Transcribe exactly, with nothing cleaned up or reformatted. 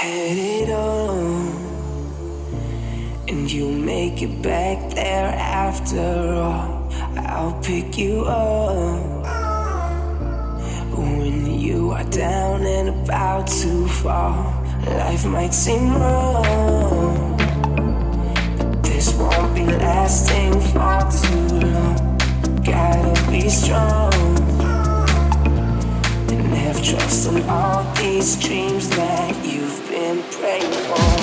had it all, and you make it back there after all. I'll pick you up when you are down and about to fall. Life might seem wrong, but this won't be lasting for too long. Gotta be strong and have trust in all these dreams that you've been praying for.